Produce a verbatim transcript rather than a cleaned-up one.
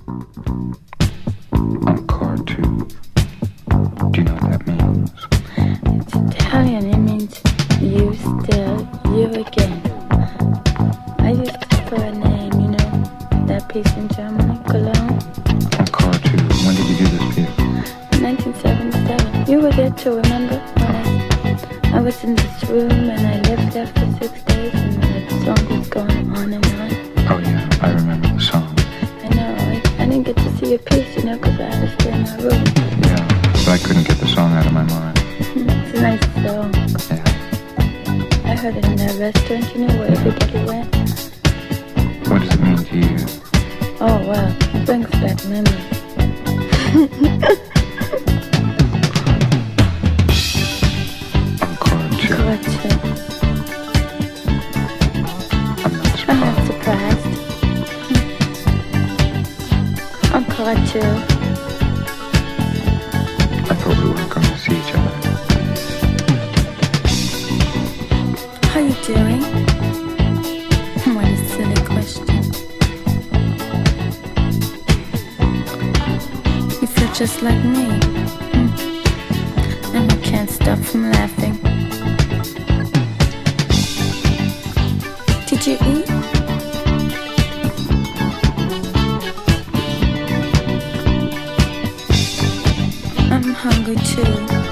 On a car tube. Do you know what that means? It's Italian. It means you still, you again. I used to for a name, you know, that piece in Germany, Cologne. On a car tube. When did you do this piece? nineteen seventy-seven. You were there too, remember? When I, I was in this room and I lived there for six days and the song was going on and on. Oh yeah, I remember the song. I know, I, I didn't get to see your piece, you know, because I had to stay in my room. Yeah, but I couldn't get the song out of my mind. It's a nice song. Yeah. I heard it in that restaurant, you know, where everybody went. What does it mean to you? Oh, wow, it brings back memories. On a car tube. Correction. I'm not I'm surprised. not surprised. Encore two. I thought we weren't going to see each other. How you doing? What a silly question. You feel just like me. Hmm. And I can't stop from laughing. Did you eat? I'm hungry too.